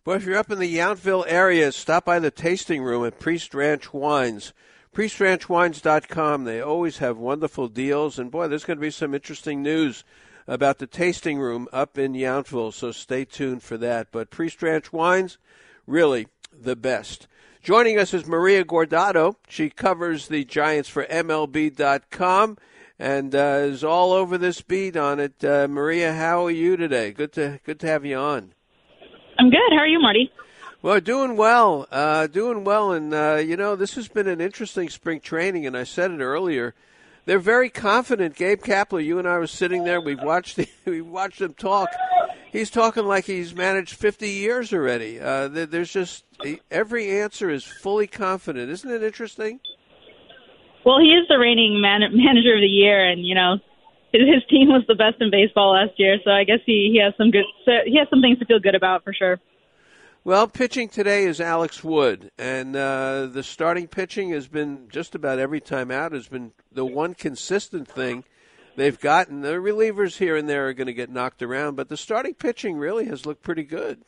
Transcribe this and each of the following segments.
Well, if you're up in the Yountville area, stop by the tasting room at Priest Ranch Wines. PriestRanchWines.com. They always have wonderful deals. And, boy, there's going to be some interesting news about the tasting room up in Yountville, so stay tuned for that. But Priest Ranch Wines, really the best. Joining us is Maria Guardado. She covers the Giants for MLB.com and is all over this beat on it. Maria, how are you today? Good to have you on. I'm good. How are you, Marty? Well, doing well. And, this has been an interesting spring training, and I said it earlier. They're very confident. Gabe Kapler, you and I were sitting there. We watched him talk. He's talking like he's managed 50 years already. There's just every answer is fully confident. Isn't it interesting? Well, he is the reigning manager of the year, and, his team was the best in baseball last year, so I guess he has some things to feel good about for sure. Well, pitching today is Alex Wood, and the starting pitching has been just about every time out has been the one consistent thing they've gotten. The relievers here and there are going to get knocked around, but the starting pitching really has looked pretty good.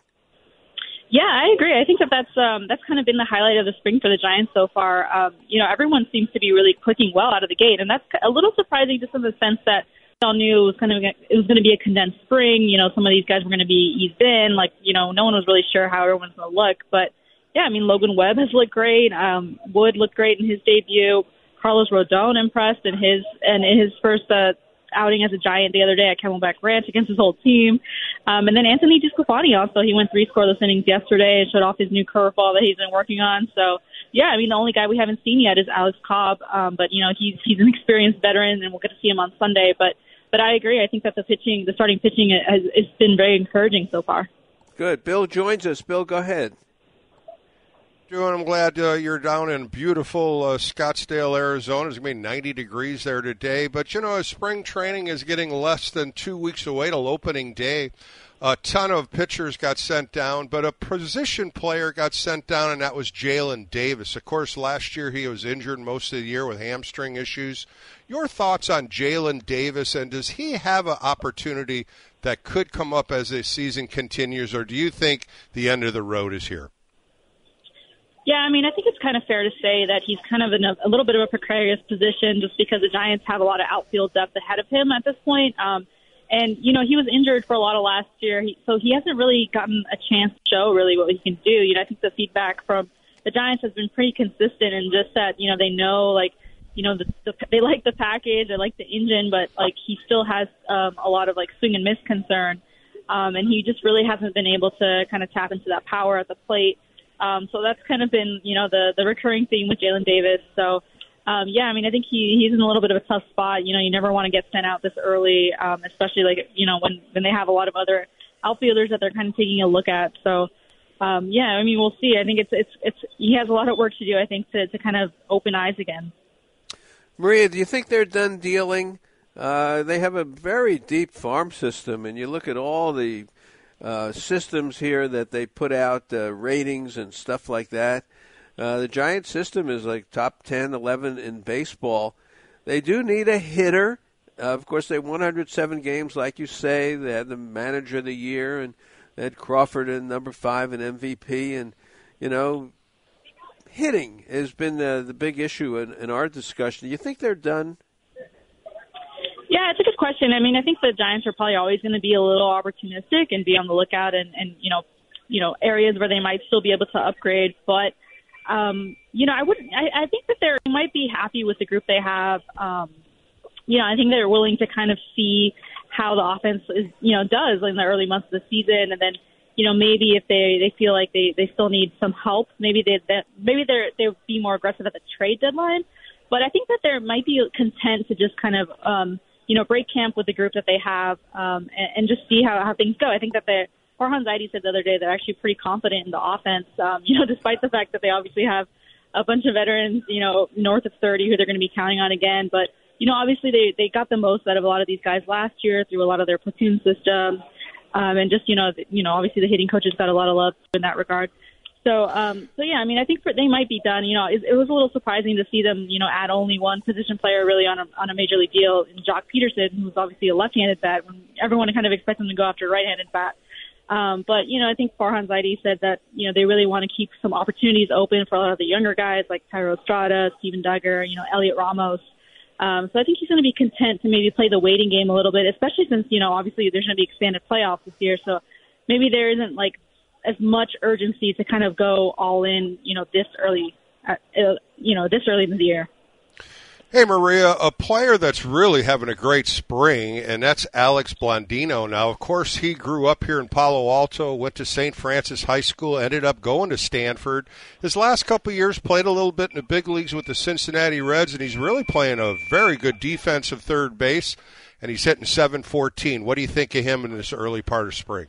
Yeah, I agree. I think that's kind of been the highlight of the spring for the Giants so far. Everyone seems to be really clicking well out of the gate, and that's a little surprising just in the sense that we all knew it was going to be a condensed spring. Some of these guys were going to be eased in. No one was really sure how everyone's going to look. But, yeah, Logan Webb has looked great. Wood looked great in his debut. Carlos Rodon impressed in his first outing as a Giant the other day at Camelback Ranch against his whole team. And then Anthony DeSclafani also, he went 3 scoreless innings yesterday and showed off his new curveball that he's been working on. So, yeah, the only guy we haven't seen yet is Alex Cobb. But, he's an experienced veteran, and we'll get to see him on Sunday. But I agree. I think that the starting pitching has been very encouraging so far. Good. Bill joins us. Bill, go ahead. I'm glad you're down in beautiful Scottsdale, Arizona. It's going to be 90 degrees there today. But, spring training is getting less than 2 weeks away till opening day. A ton of pitchers got sent down, but a position player got sent down, and that was Jalen Davis. Of course, last year he was injured most of the year with hamstring issues. Your thoughts on Jalen Davis, and does he have an opportunity that could come up as the season continues, or do you think the end of the road is here? Yeah, I think it's kind of fair to say that he's kind of in a little bit of a precarious position just because the Giants have a lot of outfield depth ahead of him at this point. And, he was injured for a lot of last year, so he hasn't really gotten a chance to show really what he can do. I think the feedback from the Giants has been pretty consistent in just that, they know, they like the package, they like the engine, but, he still has a lot of, swing and miss concern. And he just really hasn't been able to kind of tap into that power at the plate. So that's kind of been, the recurring theme with Jalen Davis. So, I think he's in a little bit of a tough spot. You never want to get sent out this early, especially when they have a lot of other outfielders that they're kind of taking a look at. So, we'll see. I think it's he has a lot of work to do, I think, to kind of open eyes again. Maria, do you think they're done dealing? They have a very deep farm system, and you look at all the systems here that they put out, ratings and stuff like that. The Giants system is like top 10, 11 in baseball. They do need a hitter. Of course, they won 107 games, like you say. They had the manager of the year, and they had Crawford in number 5 in MVP. And, hitting has been the big issue in our discussion. Do you think they're done? Yeah, it's a good question. I think the Giants are probably always going to be a little opportunistic and be on the lookout and areas where they might still be able to upgrade. But, I think that they might be happy with the group they have. I think they're willing to kind of see how the offense is, does in the early months of the season. And then, maybe if they feel like they still need some help, maybe they'll be more aggressive at the trade deadline. But I think that they might be content to just kind of, break camp with the group that they have and just see how things go. I think that Farhan Zaidi said the other day they're actually pretty confident in the offense, despite the fact that they obviously have a bunch of veterans, north of 30 who they're going to be counting on again. But, obviously they got the most out of a lot of these guys last year through a lot of their platoon systems. And just, obviously the hitting coaches got a lot of love in that regard. So yeah, I think they might be done. It was a little surprising to see them, add only one position player really on a major league deal, Jock Peterson, who's obviously a left-handed bat, when everyone kind of expected him to go after a right-handed bat. But, I think Farhan Zaidi said that, they really want to keep some opportunities open for a lot of the younger guys like Thairo Estrada, Steven Duggar, Elliot Ramos. So I think he's going to be content to maybe play the waiting game a little bit, especially since, obviously there's going to be expanded playoffs this year. So maybe there isn't like as much urgency to kind of go all in, this early in the year. Hey, Maria, a player that's really having a great spring, and that's Alex Blandino. Now, of course, he grew up here in Palo Alto, went to St. Francis High School, ended up going to Stanford. His last couple of years played a little bit in the big leagues with the Cincinnati Reds, and he's really playing a very good defensive third base, and he's hitting .714. What do you think of him in this early part of spring?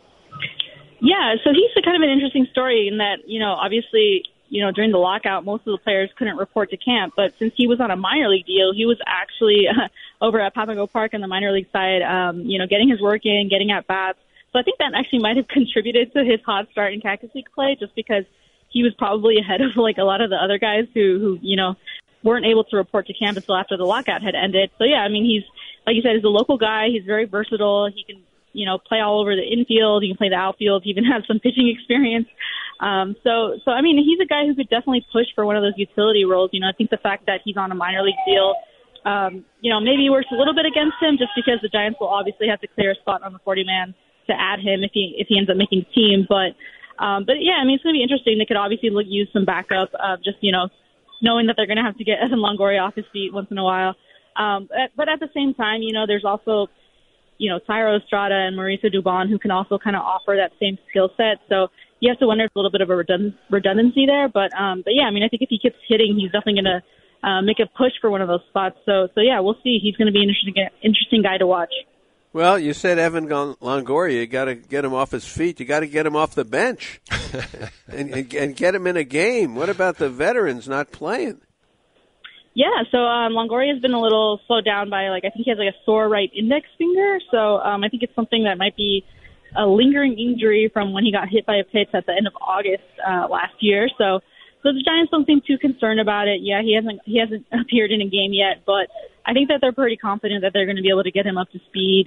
Yeah, so he's a kind of an interesting story in that, obviously – during the lockout, most of the players couldn't report to camp. But since he was on a minor league deal, he was actually over at Papago Park on the minor league side, getting his work in, getting at bats. So I think that actually might have contributed to his hot start in Cactus League play, just because he was probably ahead of like a lot of the other guys who weren't able to report to camp until after the lockout had ended. So yeah, I mean, he's, like you said, he's a local guy. He's very versatile. He can, play all over the infield. He can play the outfield. He even has some pitching experience. So I mean, he's a guy who could definitely push for one of those utility roles. I think the fact that he's on a minor league deal, maybe works a little bit against him, just because the Giants will obviously have to clear a spot on the 40-man to add him if he ends up making the team. But yeah, I mean, it's going to be interesting. They could obviously use some backup, just knowing that they're going to have to get Evan Longoria off his feet once in a while. But at the same time, there's also Thairo Estrada and Mauricio Dubon, who can also kind of offer that same skill set. So you have to wonder if there's a little bit of a redundancy there. But yeah, I mean, I think if he keeps hitting, he's definitely going to make a push for one of those spots. So yeah, we'll see. He's going to be an interesting guy to watch. Well, you said Evan Longoria. You got to get him off his feet. You got to get him off the bench and get him in a game. What about the veterans not playing? Yeah, so Longoria has been a little slowed down by, I think he has a sore right index finger. So I think it's something that might be a lingering injury from when he got hit by a pitch at the end of August last year. So the Giants don't seem too concerned about it. Yeah, he hasn't appeared in a game yet, but I think that they're pretty confident that they're going to be able to get him up to speed.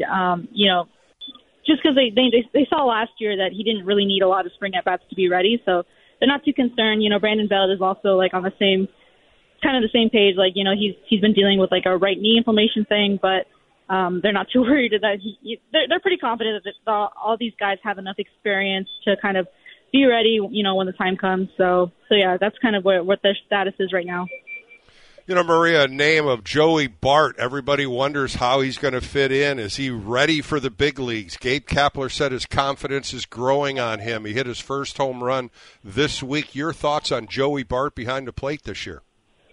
Just because they saw last year that he didn't really need a lot of spring at bats to be ready, so they're not too concerned. Brandon Belt is also on the same page. He's been dealing with a right knee inflammation thing, but they're not too worried that they're pretty confident that all these guys have enough experience to kind of be ready, when the time comes. So yeah, that's kind of what their status is right now. Maria, name of Joey Bart. Everybody wonders how he's going to fit in. Is he ready for the big leagues? Gabe Kapler said his confidence is growing on him. He hit his first home run this week. Your thoughts on Joey Bart behind the plate this year?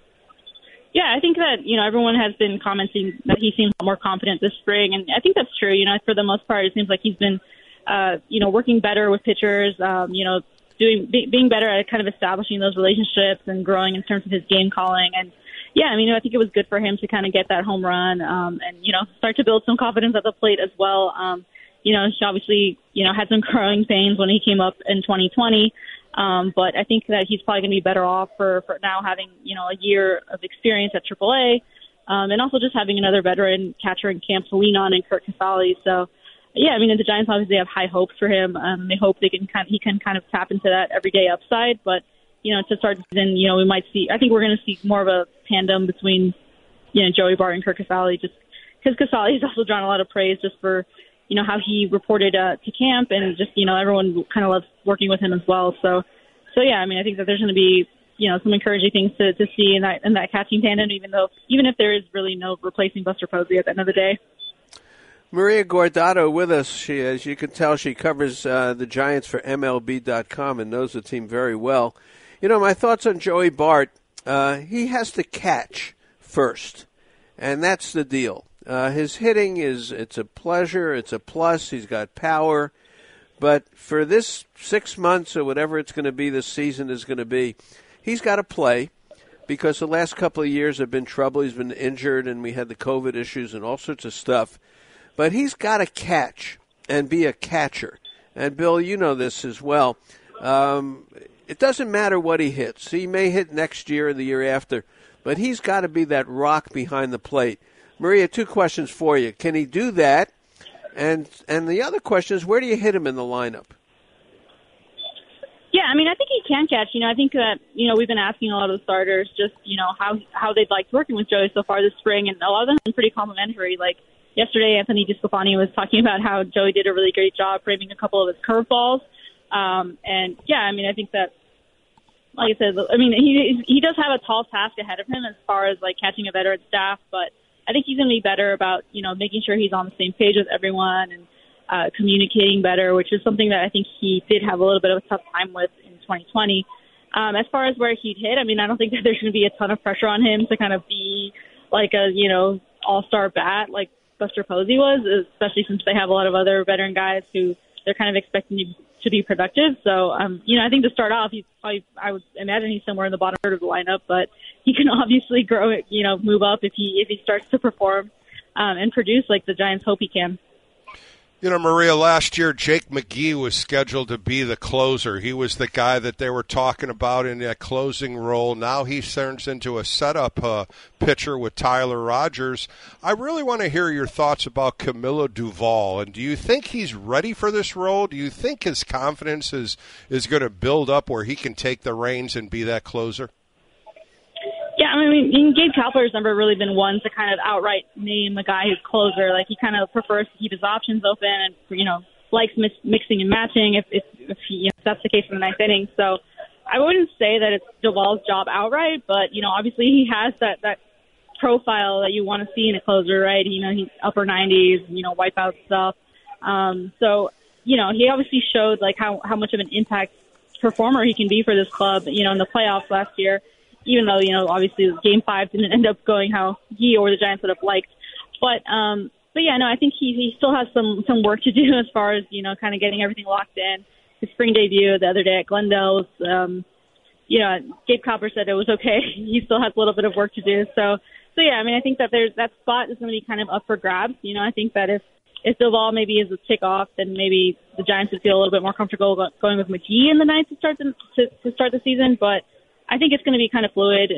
Yeah, I think that, everyone has been commenting that he seems more confident this spring, and I think that's true. For the most part, it seems like he's been, working better with pitchers, being better at kind of establishing those relationships and growing in terms of his game calling. And yeah, I mean, I think it was good for him to kind of get that home run, and start to build some confidence at the plate as well. He obviously, had some growing pains when he came up in 2020. But I think that he's probably going to be better off for now having, a year of experience at AAA, and also just having another veteran catcher in camp to lean on and Curt Casali. So, yeah, I mean, the Giants obviously have high hopes for him. They hope he can kind of tap into that everyday upside. But, to start the season, we might see, I think we're going to see more of a tandem between, Joey Bart and Curt Casali, just because Casali has also drawn a lot of praise just for, how he reported to camp, and just, everyone kind of loves working with him as well. So yeah, I mean, I think that there's going to be, some encouraging things to see in that catching tandem, even if there is really no replacing Buster Posey at the end of the day. Maria Guardado with us. She, as you can tell, she covers the Giants for MLB.com and knows the team very well. My thoughts on Joey Bart, he has to catch first, and that's the deal. His hitting it's a pleasure, it's a plus, he's got power, but for this 6 months or whatever it's going to be, this season is going to be, he's got to play because the last couple of years have been trouble. He's been injured and we had the COVID issues and all sorts of stuff, but he's got to catch and be a catcher. And Bill, you know this as well. It doesn't matter what he hits. He may hit next year or the year after, but he's got to be that rock behind the plate. Maria, two questions for you. Can he do that? And the other question is, where do you hit him in the lineup? Yeah, I mean, I think he can catch. I think that, we've been asking a lot of the starters just, how they'd liked working with Joey so far this spring, and a lot of them have been pretty complimentary. Like yesterday, Anthony DeSclafani was talking about how Joey did a really great job framing a couple of his curveballs. And yeah, I mean, I think that, like I said, I mean, he does have a tall task ahead of him as far as like catching a veteran staff, but I think he's going to be better about, making sure he's on the same page with everyone and communicating better, which is something that I think he did have a little bit of a tough time with in 2020. As far as where he'd hit, I mean, I don't think that there's going to be a ton of pressure on him to kind of be like a, all-star bat like Buster Posey was, especially since they have a lot of other veteran guys who they're kind of expecting to be productive. So, I think to start off, I would imagine he's somewhere in the bottom third of the lineup, but he can obviously grow it, move up if he starts to perform and produce like the Giants hope he can. Maria, last year Jake McGee was scheduled to be the closer. He was the guy that they were talking about in that closing role. Now he turns into a setup pitcher with Tyler Rogers. I really want to hear your thoughts about Camilo Doval. And do you think he's ready for this role? Do you think his confidence is going to build up where he can take the reins and be that closer? Yeah, I mean, Gabe Kapler's never really been one to kind of outright name a guy who's closer. Like, he kind of prefers to keep his options open and, likes mixing and matching if that's the case in the ninth inning. So I wouldn't say that it's Doval's job outright, but, obviously he has that profile that you want to see in a closer, right? He's upper 90s, wipeout stuff. So, he obviously showed, like, how much of an impact performer he can be for this club, in the playoffs last year. Even though, obviously Game 5 didn't end up going how he or the Giants would have liked. But yeah, no, I think he still has some work to do as far as, kind of getting everything locked in. His spring debut the other day at Glendale, Gabe Kapler said it was okay. He still has a little bit of work to do. So yeah, I mean, I think that that spot is going to be kind of up for grabs. I think that if Doval maybe is a tick off, then maybe the Giants would feel a little bit more comfortable going with McGee in the ninth to start the season. But I think it's going to be kind of fluid.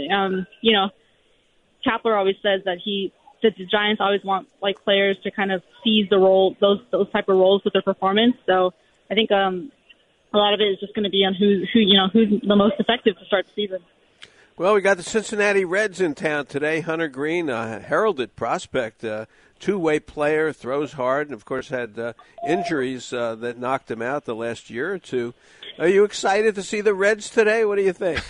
Kapler always says that the Giants always want like players to kind of seize the role, those type of roles with their performance. So I think a lot of it is just going to be on who's the most effective to start the season. Well, we got the Cincinnati Reds in town today. Hunter Green, a heralded prospect, two-way player, throws hard, and of course had injuries that knocked him out the last year or two. Are you excited to see the Reds today? What do you think?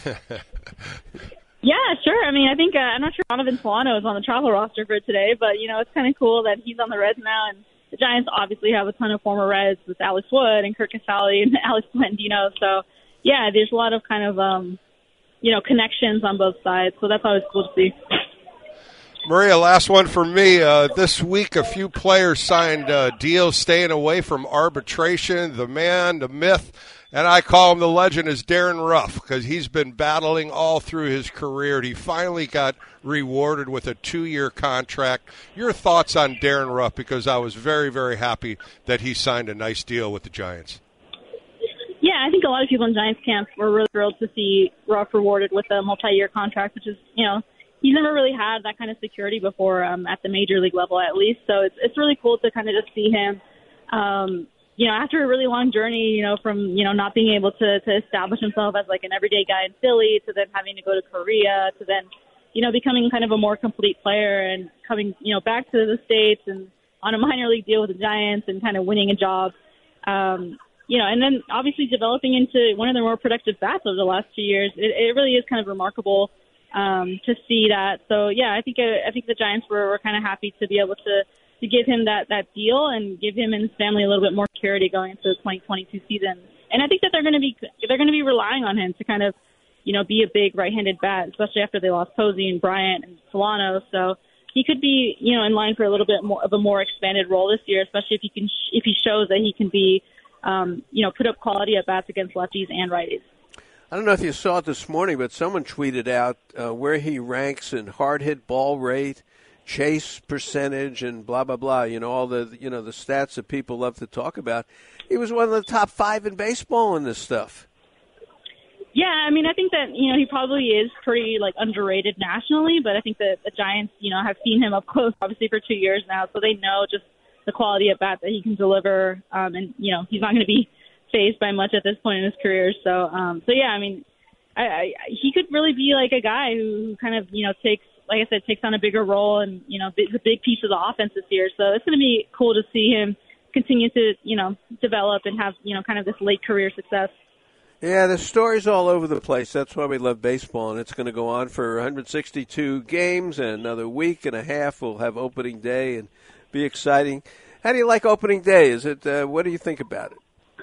Yeah, sure. I mean, I think I'm not sure Donovan Solano is on the travel roster for today, but it's kind of cool that he's on the Reds now. And the Giants obviously have a ton of former Reds with Alex Wood and Kurt Casale and Alex Blandino. So yeah, there's a lot of kind of connections on both sides. So that's always cool to see. Maria, last one for me. This week, a few players signed deals staying away from arbitration. The man, the myth, and I call him the legend, is Darren Ruff, because he's been battling all through his career. And he finally got rewarded with a 2-year contract. Your thoughts on Darren Ruff, because I was very, very happy that he signed a nice deal with the Giants. Yeah, I think a lot of people in Giants camp were really thrilled to see Ruff rewarded with a multi-year contract, which is, he's never really had that kind of security before at the major league level, at least. So it's really cool to kind of just see him, after a really long journey, from, not being able to establish himself as like an everyday guy in Philly to then having to go to Korea to then, becoming kind of a more complete player and coming, back to the States and on a minor league deal with the Giants and kind of winning a job. And then obviously developing into one of their more productive bats over the last 2 years. It really is kind of remarkable to see that. So yeah, I think the Giants were kind of happy to be able to give him that deal and give him and his family a little bit more security going into the 2022 season. And I think that they're going to be relying on him to kind of, be a big right-handed bat, especially after they lost Posey and Bryant and Solano. So he could be, in line for a little bit more of a more expanded role this year, especially if he shows that he can be, put up quality at bats against lefties and righties. I don't know if you saw it this morning, but someone tweeted out where he ranks in hard hit ball rate, chase percentage, and blah blah blah. All the the stats that people love to talk about. He was one of the top 5 in baseball in this stuff. Yeah, I mean, I think that he probably is pretty underrated nationally, but I think that the Giants have seen him up close, obviously for 2 years now, so they know just the quality at bat that he can deliver. And, he's not going to be phased by much at this point in his career. So yeah, I mean, he could really be like a guy who kind of, takes, like I said, takes on a bigger role and, is a big piece of the offense this year. So it's going to be cool to see him continue to, develop and have, kind of this late career success. Yeah, the story's all over the place. That's why we love baseball, and it's going to go on for 162 games and another week and a half. We'll have opening day and be exciting. How do you like opening day? Is it? What do you think about it?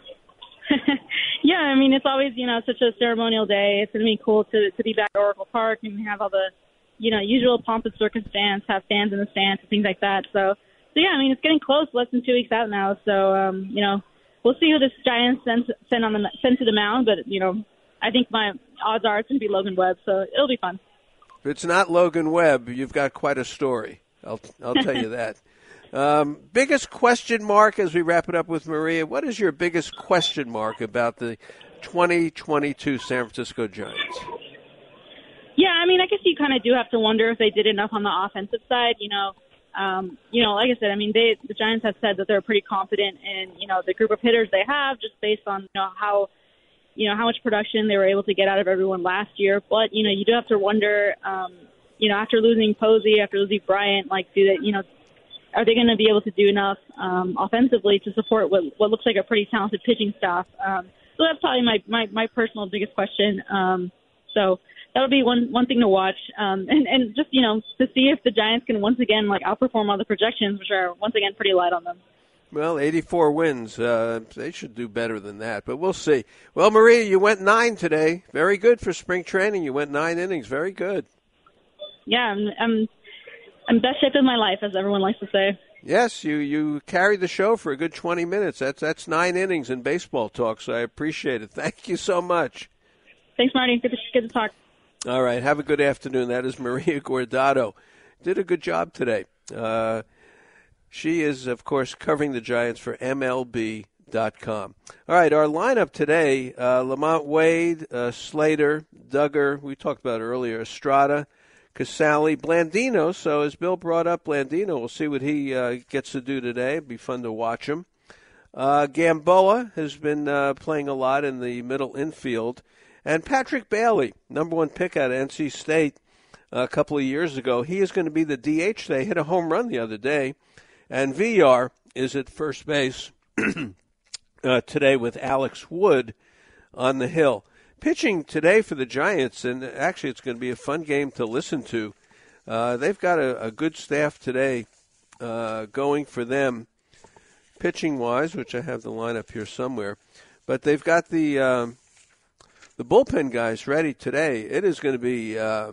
Yeah, I mean, it's always, such a ceremonial day. It's going to be cool to be back at Oracle Park and have all the, usual pomp and circumstance, have fans in the stands and things like that. So yeah, I mean, it's getting close, less than 2 weeks out now. So, we'll see who this Giants send to the mound. But, I think my odds are it's going to be Logan Webb. So it'll be fun. If it's not Logan Webb, you've got quite a story. I'll tell you that. Biggest question mark as we wrap it up with Maria. What is your biggest question mark about the 2022 San Francisco Giants? Yeah, I mean, I guess you kind of do have to wonder if they did enough on the offensive side. Like I said, I mean, the Giants have said that they're pretty confident in, the group of hitters they have, just based on, how much production they were able to get out of everyone last year. But, you do have to wonder, after losing Posey, after losing Bryant, are they going to be able to do enough offensively to support what looks like a pretty talented pitching staff? So that's probably my personal biggest question. So that'll be one thing to watch. And just, to see if the Giants can once again, outperform all the projections, which are once again pretty light on them. Well, 84 wins. They should do better than that, but we'll see. Well, Maria, you went 9 today. Very good for spring training. You went 9 innings. Very good. Yeah, I'm best shape of my life, as everyone likes to say. Yes, you carried the show for a good 20 minutes. That's 9 innings in baseball talk, so I appreciate it. Thank you so much. Thanks, Marty. Good to talk. All right, have a good afternoon. That is Maria Guardado. Did a good job today. She is, of course, covering the Giants for MLB.com. All right, our lineup today, Lamont Wade, Slater, Duggar, we talked about earlier, Estrada, Casali, Blandino. So as Bill brought up Blandino, we'll see what he gets to do today. It'll be fun to watch him. Gamboa has been playing a lot in the middle infield. And Patrick Bailey, number 1 pick out of NC State a couple of years ago, he is going to be the DH. They hit a home run the other day. And VR is at first base today with Alex Wood on the hill. Pitching today for the Giants, and actually it's going to be a fun game to listen to. They've got a good staff today going for them, pitching-wise, which I have the lineup here somewhere. But they've got the bullpen guys ready today. It is going to be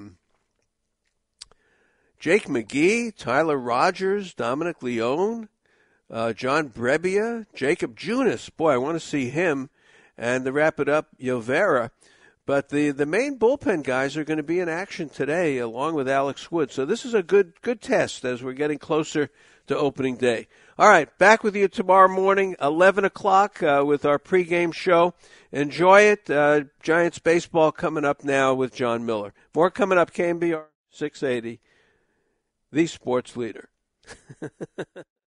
Jake McGee, Tyler Rogers, Dominic Leone, John Brebbia, Jacob Junis. Boy, I want to see him. And to wrap it up, Yovera. But the main bullpen guys are going to be in action today along with Alex Wood. So this is a good test as we're getting closer to opening day. All right, back with you tomorrow morning, 11 o'clock with our pregame show. Enjoy it. Giants baseball coming up now with John Miller. More coming up, KMBR 680, the sports leader.